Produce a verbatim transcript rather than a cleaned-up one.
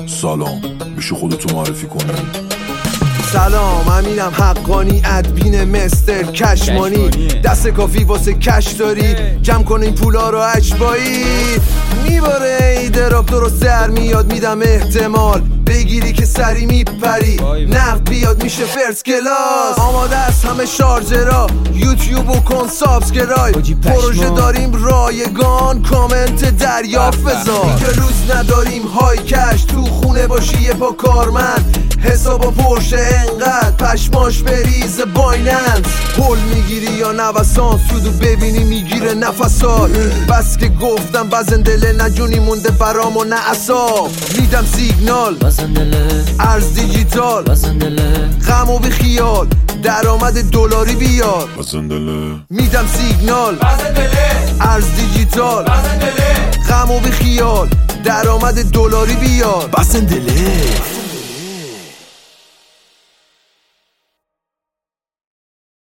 سلام، میشه خودتو معرفی کنی؟ سلام، امینم حقانی، ادبین مستر کشمانی. دست کافی واسه کش داری؟ جمع کن این پولا رو اجبایی. میباره ای دراب درست در میاد، میدم احتمال بگیری که سری میپری. نقد بیاد میشه فرست کلاس. آماده است همه شارژرها، یوتیوب و کن سابسکرایب. پروژه داریم رایگان، کامنت دریافت بذار. اینجا روز نداریم های کش، تو خونه باشی یه پا کارمند. حساب و پرشه انقدر پشماش بریز بایننس. پل میگیری یا نوسان، سودو ببینی میگیره نفسات. بس که گفتم بزندله، نه جونی مونده برام و نه اصاب. میدم سیگنال ارز دیجیتال، غم و بی خیال درآمد دلاری بیار. میدم سیگنال ارز دیجیتال، غم و بی خیال درآمد دلاری بیار. بسندله